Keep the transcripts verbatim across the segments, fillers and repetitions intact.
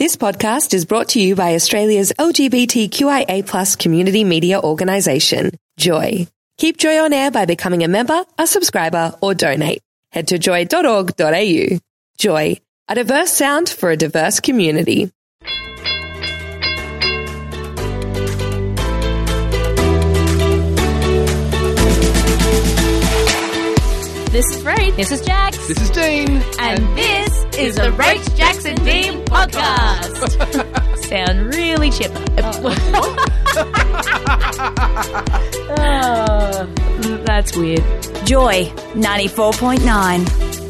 This podcast is brought to you by Australia's L G B T Q I A plus community media organisation, Joy. Keep Joy on air by becoming a member, a subscriber, or donate. Head to joy dot org dot a u. Joy, a diverse sound for a diverse community. This is Rach. This is Jax. This is Dean. And, and this is the Rach, Jax and Dean podcast. Sound really chipper. Oh, that's weird. Joy ninety-four point nine.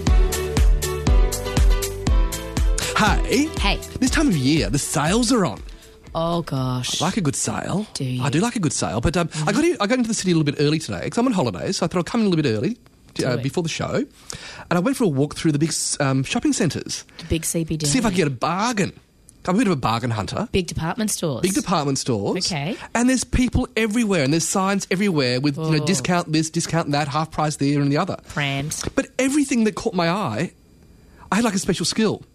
Hey. Hey. This time of year, the sales are on. Oh, gosh. I like a good sale. Do you? I do like a good sale. But um, mm-hmm. I got in, I got into the city a little bit early today because I'm on holidays, so I thought I'd come in a little bit early. Uh, before the show, and I went for a walk through the big um, shopping centres. The big C B D. See if I could get a bargain. I'm a bit of a bargain hunter. Big department stores. Big department stores. Okay. And there's people everywhere, and there's signs everywhere with you know, discount this, discount that, half price there and the other. Prams. But everything that caught my eye, I had like a special skill.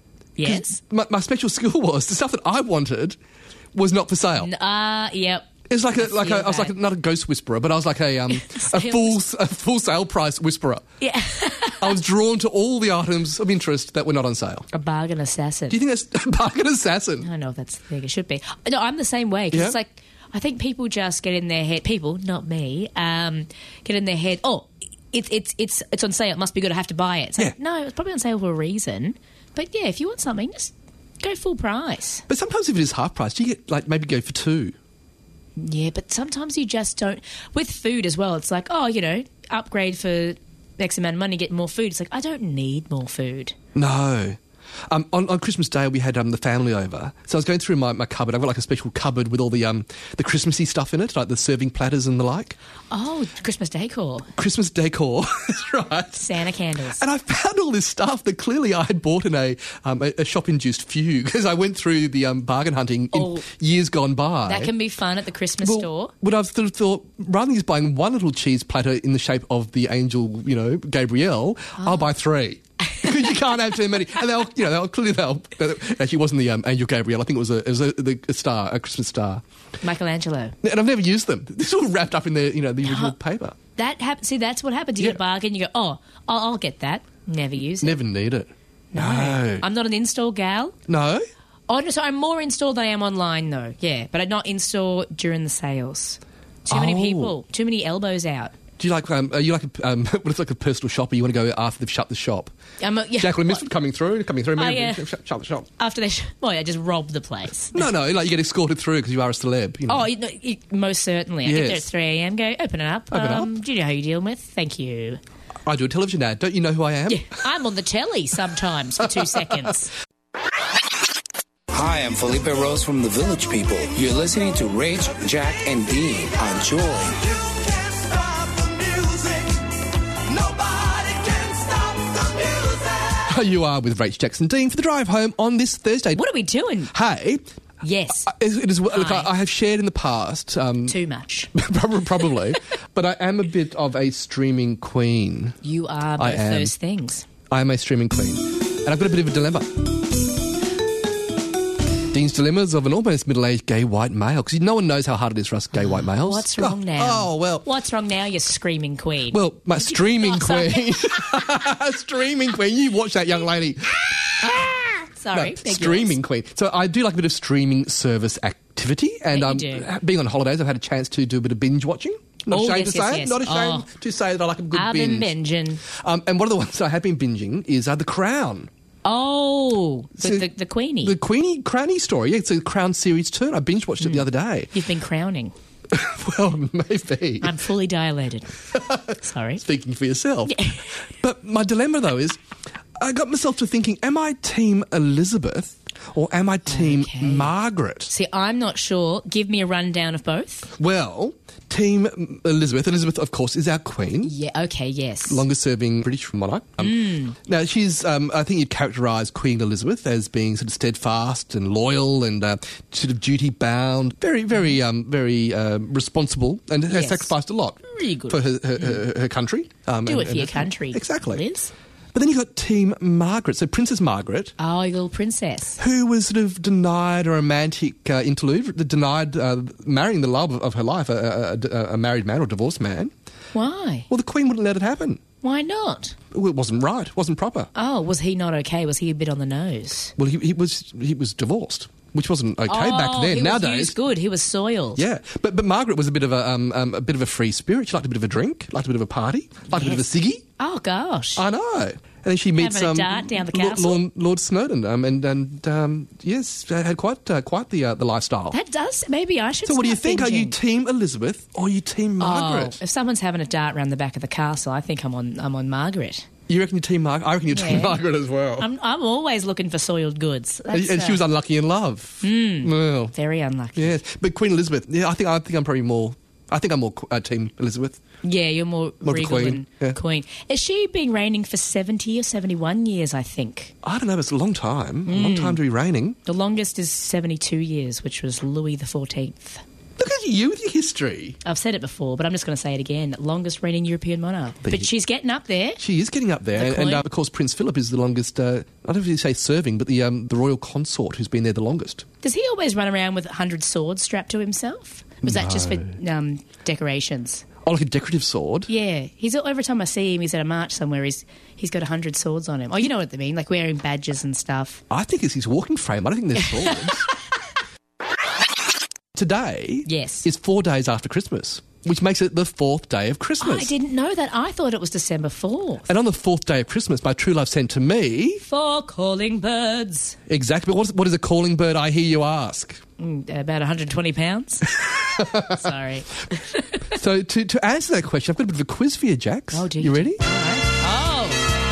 Yes. My, my special skill was the stuff that I wanted was not for sale. Ah, uh, yep. It was like a, like a, I was like a, not a ghost whisperer, but I was like a um, a full a full sale price whisperer. Yeah. I was drawn to all the items of interest that were not on sale. A bargain assassin. Do you think that's a bargain assassin? I don't know if that's the thing it should be. No, I'm the same way. 'Cause Yeah? It's like, I think people just get in their head, people, not me, um, get in their head, oh, it's it's it's it's on sale, it must be good, I have to buy it. It's like, Yeah. no, it's probably on sale for a reason. But yeah, if you want something, just go full price. But sometimes if it is half price, you get like maybe go for two. Yeah, but sometimes you just don't. With food as well, it's like, oh, you know, upgrade for X amount of money, get more food. It's like, I don't need more food. No. Um, on, on Christmas Day, we had um, the family over. So I was going through my, my cupboard. I've got like a special cupboard with all the um, the Christmassy stuff in it, like the serving platters and the like. Oh, Christmas decor. Christmas decor, that's right. Santa candles. And I found all this stuff that clearly I had bought in a um, a, a shop-induced fugue because I went through the um, bargain hunting in Oh, years gone by. That can be fun at the Christmas well, store. What I've sort of thought, rather than just buying one little cheese platter in the shape of the angel, you know, Gabrielle, oh. I'll buy three. Because you can't have too many. And they'll, you know, they'll clearly, they'll, actually, it wasn't the um, Angel Gabriel. I think it was a, it was a, the, a star, a Christmas star. Michelangelo. And I've never used them. They're all wrapped up in the, you know, the original paper. That hap- See, that's what happens. You Yeah. get a bargain, you go, oh, I'll, I'll get that. Never use it. Never need it. No. I'm not an in-store gal. No? Oh, no, so I'm more in-store than I am online, though. Yeah, but I'm not in-store during the sales. Too many Oh. people. Too many elbows out. Do you like, um, are you like a, um, what it's like a personal shopper? You want to go after they've shut the shop? I'm a, yeah, Jacqueline Misford coming through, coming through. Oh, man, yeah. shut, shut the shop. After they... Sh- well, I just rob the place. No, no, like you get escorted through because you are a celeb. You know. Oh, you know, you, most certainly. I get there at Yes. three a.m, go, open it up. Open it um, up. Do you know who you're dealing with? Thank you. I do a television ad. Don't you know who I am? Yeah, I'm on the telly sometimes for two seconds. Hi, I'm Felipe Rose from The Village People. You're listening to Rach, Jack, and Dean on Joy. You are with Rach Jackson Dean for the drive home on this Thursday. What are we doing? Hey, Yes. it it is. Look, Hi. I, I have shared in the past, um, Too much. probably, probably, but I am a bit of a streaming queen. You are I both am. those things. I am a streaming queen, and I've got a bit of a dilemma. Dean's dilemmas of an almost middle-aged gay white male, because no one knows how hard it is for us gay white males. What's wrong oh, now? Oh well. What's wrong now, you screaming queen? Well, my streaming Oh, sorry. queen, streaming queen. You watch that young lady. Sorry. No, beg your streaming queen. So I do like a bit of streaming service activity, and Yeah, um, you do. being on holidays, I've had a chance to do a bit of binge watching. Not Oh, ashamed yes, to yes, say yes. it. Not ashamed Oh. to say that I like a good I've binge. been binging. Um, and one of the ones I have been binging is uh, The Crown. Oh, the, So the, the Queenie. The Queenie Crownie story. Yeah, it's a Crown series two. And I binge watched it Hmm. the other day. You've been crowning. Well, maybe. I'm fully dilated. Sorry. Speaking for yourself. But my dilemma, though, is I got myself to thinking, am I Team Elizabeth or am I Team Okay. Margaret? See, I'm not sure. Give me a rundown of both. Well, Team Elizabeth. Elizabeth, of course, is our Queen. Yeah, okay, yes. Longest-serving British monarch. Um, Mm. Now, she's, um, I think you'd characterise Queen Elizabeth as being sort of steadfast and loyal and uh, sort of duty-bound, very, very, um, very uh, responsible, and has Yes. sacrificed a lot Really good. for her, her, her, her country. Um, Do and- it for and your her- country. Exactly. Liz. But then you got Team Margaret, so Princess Margaret, Oh, your little princess. who was sort of denied a romantic uh, interlude, denied uh, marrying the love of her life, a, a, a, a married man or divorced man. Why? Well, the Queen wouldn't let it happen. Why not? Well, it wasn't right. It wasn't proper. Oh, was he not okay? Was he a bit on the nose? Well, he, he was he was divorced, which wasn't okay oh, back then. he Nowadays, was used good. He was soiled. yeah. But but Margaret was a bit of a um, um, a bit of a free spirit. She liked a bit of a drink, liked a bit of a party, liked a bit of a Yes. ciggy. Oh, gosh. I know. And then she meets Having a um, dart down the Lord, castle? Lord, Lord Snowdon, um, and and um, yes, had quite uh, quite the uh, the lifestyle. That does. Maybe I should So, what do you start think? Are you binging. Team Elizabeth or are you Team Margaret? Oh, if someone's having a dart around the back of the castle, I think I'm on I'm on Margaret. You reckon you're Team Margaret? I reckon you're Team Yeah. Margaret as well. I'm I'm always looking for soiled goods. and That's, and she uh, was unlucky in love. Mm. Well, very unlucky. yes, but Queen Elizabeth. Yeah, I think I think I'm probably more. I think I'm more uh, Team Elizabeth. Yeah, you're more, More of a regal queen, than yeah. queen. Has she been reigning for seventy or seventy-one years, I think? I don't know. It's a long time. A Hmm. long time to be reigning. The longest is seventy-two years, which was Louis the fourteenth. Look at you with your history. I've said it before, but I'm just going to say it again. Longest reigning European monarch. But But he- she's getting up there. She is getting up there, The and, and Queen. uh, of course Prince Philip is the longest. Uh, I don't know if you say serving, but the um, the royal consort who's been there the longest. Does he always run around with one hundred swords strapped to himself? Was that just for um, decorations? Oh, like a decorative sword. Yeah, he's every time I see him, he's at a march somewhere. He's he's got a hundred swords on him. Oh, you know what I mean, like wearing badges and stuff. I think it's his walking frame. I don't think they're swords. Today Yes. is four days after Christmas, which makes it the fourth day of Christmas. I didn't know that. I thought it was December fourth. And on the fourth day of Christmas, my true love sent to me For calling birds. exactly. But what is, what is a calling bird? I hear you ask. Mm, about one hundred twenty pounds. Sorry. So to to answer that question, I've got a bit of a quiz for you, Jax. Oh, do you you? ready? All right. Oh.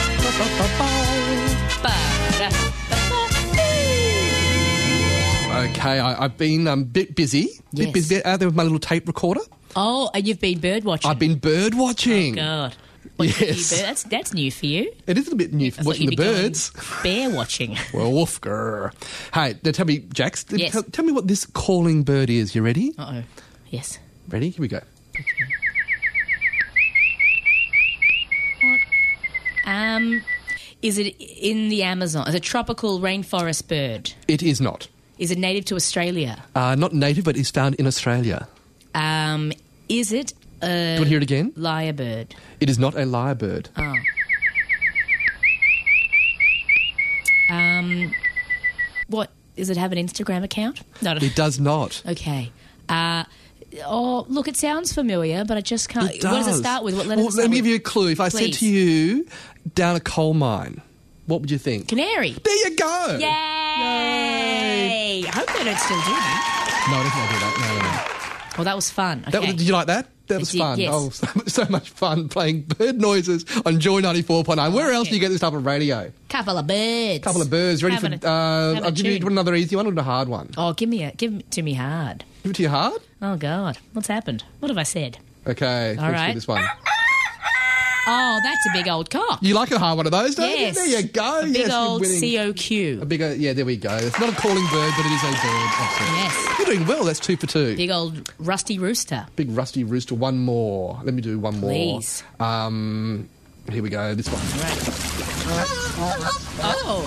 Okay, I, I've been a um, bit busy. Bit Yes. busy out there with my little tape recorder. Oh, and you've been bird watching. I've been bird watching. Oh, God. What, you Yes. bird- That's, that's new for you. It is a bit new I for thought watching the you'd be going birds. Bear watching. Well, woof, grr. Hey, now tell me, Jax, Yes. tell, tell me what this calling bird is. You ready? Uh-oh. Yes. Ready? Here we go. Um, is it in the Amazon? Is it a tropical rainforest bird? It is not. Is it native to Australia? Uh, not native, but is found in Australia. Um, is it Do you a want to hear it again? lyrebird? It is not a lyrebird. Oh. Um, what? Does it have an Instagram account? No. It does not. Okay. Uh, oh, look, it sounds familiar, but I just can't. It What does it does. start with? What letter Well, does it let start me give with? you a clue. If I said Please. to you, down a coal mine, what would you think? Canary. There you go. Yay! I hope they don't still do that. No, I don't think I do that. No, no, no. Well, that was fun. Okay. That was, did you like that? That was did, fun. yes. Oh, so, so much fun playing bird noises on Joy ninety-four point nine. Where else do you get this type of radio? Couple of birds. Couple of birds. Ready Having for... a- uh, having a I'll give you tune. another easy one or a hard one. Oh, give me a give it to me hard. Give it to you hard? Oh God, what's happened? What have I said? Okay, All let's right. do this one. Oh, that's a big old cock. You like a hard one of those, don't Yes. you? There you go. A big yes, you're old winning. C O A Q. bigger, yeah, there we go. It's not a calling bird, but it is a bird. Absolutely. Yes. You're doing well. That's two for two. Big old rusty rooster. Big rusty rooster. One more. Let me do one more. Please. Um, here we go. This one. Oh,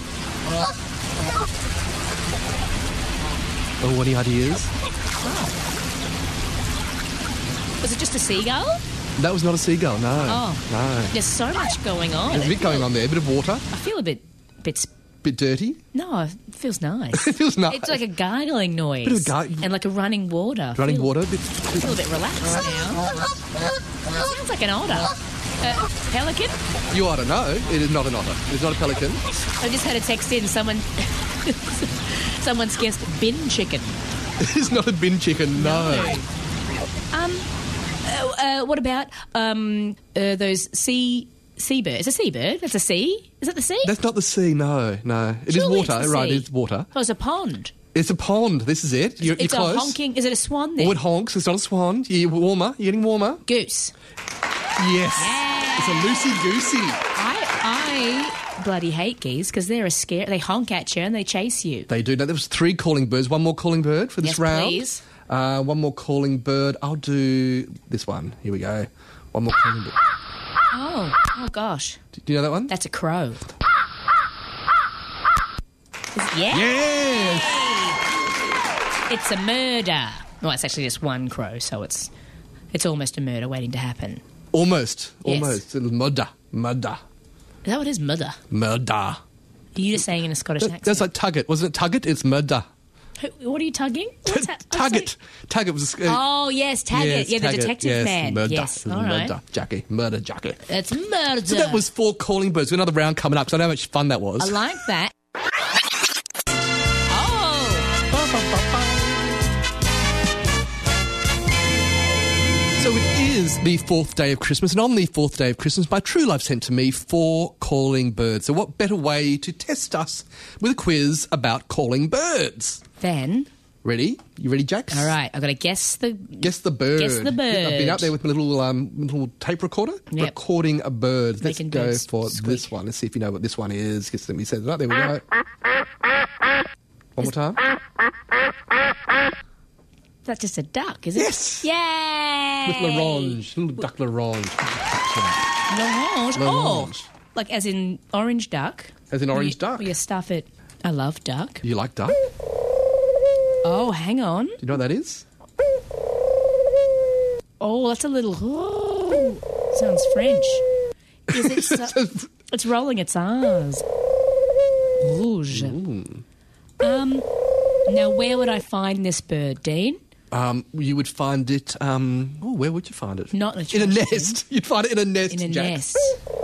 Oh, any ideas? was it just a seagull? That was not a seagull. No. Oh. No. There's so much going on. There's a bit going on there. A bit of water. I feel a bit, bit. sp- Bit dirty. No, it feels nice. It feels nice. It's like a gargling noise. Bit of gar- and like a running water. Running feel, water. Bit, I feel a bit relaxed now. Sounds like an otter. Uh, pelican? you ought to know. It is not an otter. It's not a pelican. I just had a text in. Someone, someone's guessed bin chicken. It is not a bin chicken. No. Um, uh, uh, what about um uh, those sea seabirds? A seabird? That's a sea. Is that the sea? That's not the sea. No. No. It is Surely water. it's the Right. sea. It's water. Oh, it's a pond. It's a pond. This is it. You're, It's you're a close. honking. Is it a swan then? Oh, it honks. It's not a swan. You're warmer. You're getting warmer. Goose. Yes. It's a loosey goosey. I I bloody hate geese because they're a scare. They honk at you and they chase you. They do. Now, there was three calling birds. One more calling bird for this Yes, round. please. Uh, one more calling bird. I'll do this one. Here we go. One more calling bird. Oh, oh gosh. Do you know that one? That's a crow. Is- yeah. Yes. It's a murder. Well, it's actually just one crow, so it's it's almost a murder waiting to happen. Almost. Yes. Almost. Murder. Murder. Is that what it is? Murder. Murder. Are you just saying in a Scottish That- accent? That's like Tugget. Wasn't it Tugget? It's murder. Who- What are you tugging? What's that? Oh, Tugget. sorry. Tugget was... Uh, Oh, yes, Taggart. yes, yeah, the Taggart. detective yes, man. Murder. Yes, It was all right. Murder. Jackie. Murder Jackie. It's murder. So that was four calling birds. We've got another round coming up, so I know how much fun that was. I like that. Oh. So it is the fourth day of Christmas, and on the fourth day of Christmas, my true love sent to me four calling birds. So what better way to test us with a quiz about calling birds? Then, Ready? You ready, Jax? all right, I've got to guess the... Guess the bird. Guess the bird. I've been out there with my little um, little tape recorder, Yep. recording a bird. Let's Making go birds for squeak. this one. Let's see if you know what this one is. Guess let me set it up. There we go. One more time. That's just a duck, is it? Yes. Yay! With l'orange, little duck l'orange. L'orange. L'orange. Oh, like as in orange duck. As in orange you, duck. You stuff it. I love duck. You like duck? Oh, hang on. Do you know what that is? Oh, that's a little... Oh, sounds French. Is it... So, it's rolling its R's. Rouge. Um, now, where would I find this bird, Dean? Um, you would find it. Um, oh, where would you find it? Not in a in a trash bin. nest. You'd find it in a nest. In a Jack. nest.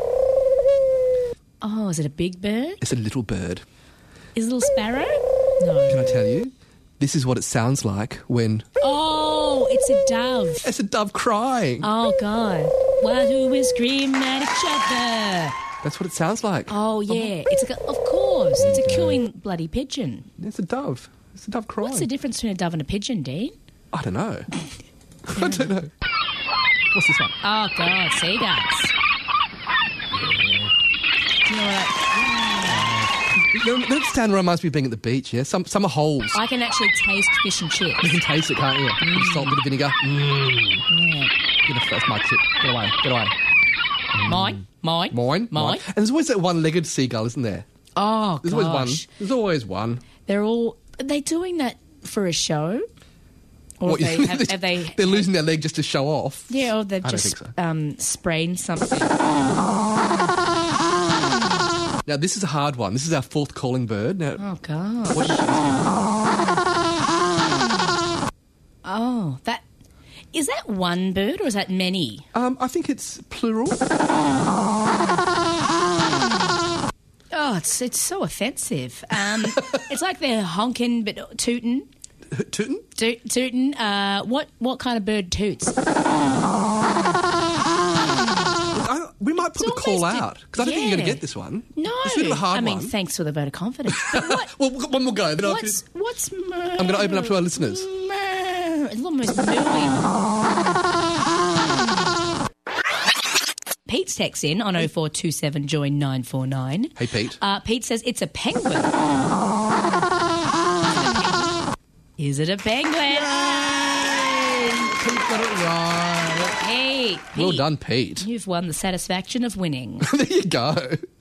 Oh, is it a big bird? It's a little bird. Is it a little sparrow? No. Can I tell you? This is what it sounds like when Oh, it's a dove. it's a dove crying. Oh, God. Why do we scream at each other? That's what it sounds like. Oh, yeah. It's a, of course. It's a cooing bloody pigeon. It's a dove. It's a dove crying. What's the difference between a dove and a pigeon, Dean? I don't know. I don't know. What's this one? Oh, God. Seagulls. Do you know what I... You know, that sound reminds me of being at the beach, yeah? Some, some are holes. I can actually taste fish and chips. You can taste it, can't you? Bit of salt, bit of vinegar. Mm. Yeah. Get off, that's my tip. Get away, get away. Mine? Mine? Mine, Mine? And there's always that one-legged seagull, isn't there? Oh, There's gosh. always one. There's always one. They're all... Are they doing that for a show? Or What, have they... Have, have they They're losing their leg just to show off. yeah, or they've I don't just think so. um, sprayed something. Now, this is a hard one. This is our fourth calling bird. Now, Oh, God. what is Oh, that... Is that one bird or is that many? um, I think it's plural. Oh, it's it's so offensive. Um, it's like they're honking but tooting. Tootin? Toot, tootin'. Uh, what what kind of bird toots? I, we might put It's the call almost a- out because I don't think you're going to yeah. get this one. No, It's a bit of a hard I mean, one. thanks for the vote of confidence. But what? Well, we've got one more go. Then I'll what's what's? I'm going to open up to our listeners. It's almost mooing. Pete's text in on oh four two seven join nine four nine. Hey, Pete. Uh, Pete says it's a penguin. Is it a penguin? Pete got it right. Hey, Pete. Well done, Pete. You've won the satisfaction of winning. There you go.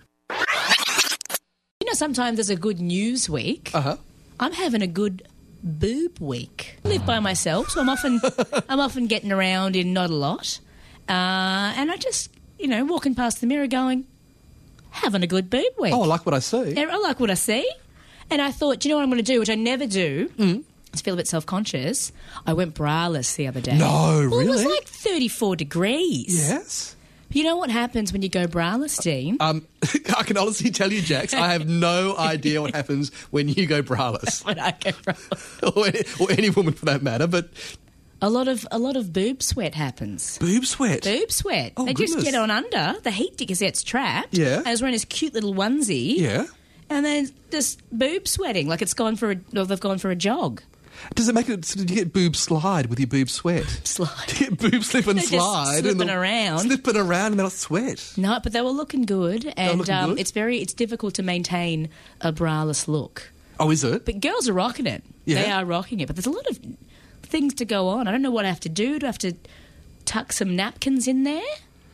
You know, sometimes there's a good news week. Uh huh. I'm having a good boob week. I live by myself, so I'm often I'm often getting around in not a lot, uh, and I just you know walking past the mirror going, having a good boob week. Oh, I like what I see. I like what I see, and I thought, do you know what I'm going to do, which I never do. Mm. I feel a bit self-conscious. I went braless the other day. No, well, it was really? like thirty-four degrees. Yes. You know what happens when you go braless, Dean? Um, I can honestly tell you, Jax, I have no idea what happens when you go braless, When I go braless. or, any, or any woman for that matter. But A lot of a lot of boob sweat happens. boob sweat. Boob sweat. Oh, they just goodness. get on under. The heat gets trapped. Yeah. And I was wearing this cute little onesie. Yeah. And then just boob sweating, like it's gone for a, or they've gone for a jog. Does it make it? So do you get boob slide with your boob sweat? Slide. Do you get boob slip and They're just slide? slipping and the- around. Slipping around and they'll sweat. No, but they were looking good, and looking um, good? it's very it's difficult to maintain a braless look. Oh, is it? But girls are rocking it. Yeah. They are rocking it. But there's a lot of things to go on. I don't know what I have to do. Do I have to tuck some napkins in there?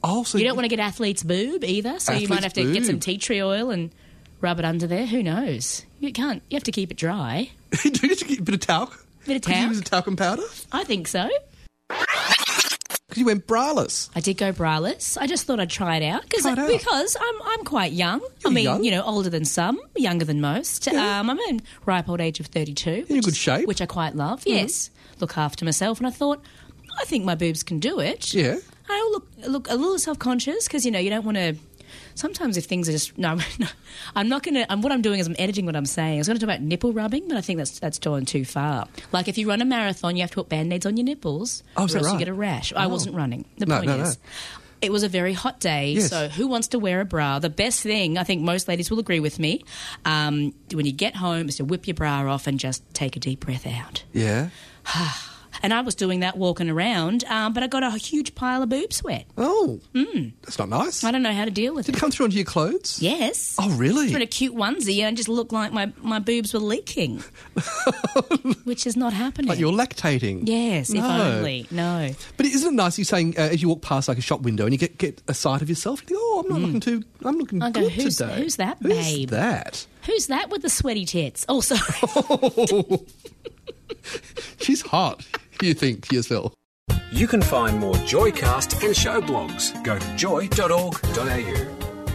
Oh, so you don't want to get athlete's boob either, so you might Athlete's have to get some boob. tea tree oil and rub it under there. Who knows? You can't. You have to keep it dry. Do you just get a bit of talc? Bit of Could you talc. use a talcum powder? I think so. Because you went braless. I did go braless. I just thought I'd try it out, Try it out. because I'm I'm quite young. You're I mean, young. you know, older than some, younger than most. Yeah. Um, I'm in ripe old age of thirty-two. You're in which good is- shape. which I quite love. Yes, look after myself, and I thought, I think my boobs can do it. Yeah. I look look a little self conscious because you know you don't want to. Sometimes if things are just no, no I'm not going to. I'm, what I'm doing is I'm editing what I'm saying. I was going to talk about nipple rubbing, but I think that's that's going too far. Like if you run a marathon, you have to put band-aids on your nipples, Oh, is or that else you right? get a rash. I Oh. wasn't running. The No, point no, no. is. It was a very hot day, Yes. so who wants to wear a bra? The best thing, I think most ladies will agree with me, um, when you get home is to whip your bra off and just take a deep breath out. Yeah. And I was doing that walking around, um, but I got a huge pile of boob sweat. Oh. That's not nice. I don't know how to deal with Did it. it come through onto your clothes? Yes. Oh, really? Threw in a cute onesie and just looked like my, my boobs were leaking, which is not happening. Like you're lactating. Yes, if No. only. No. But isn't it nice you saying uh, as you walk past like a shop window and you get, get a sight of yourself, you think, oh, I'm not looking too, I'm looking I go, good who's- today. who's that Who's babe? that? Who's that with the sweaty tits? Oh, sorry. Oh, she's hot, you think to yourself. You can find more Joycast and show blogs. Go to joy dot org dot a u.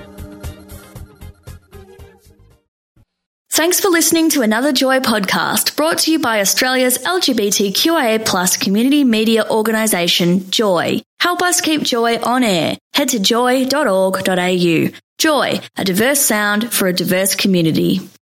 Thanks for listening to another Joy podcast brought to you by Australia's L G B T Q I A plus community media organisation, Joy. Help us keep Joy on air. Head to joy dot org dot a u. Joy, a diverse sound for a diverse community.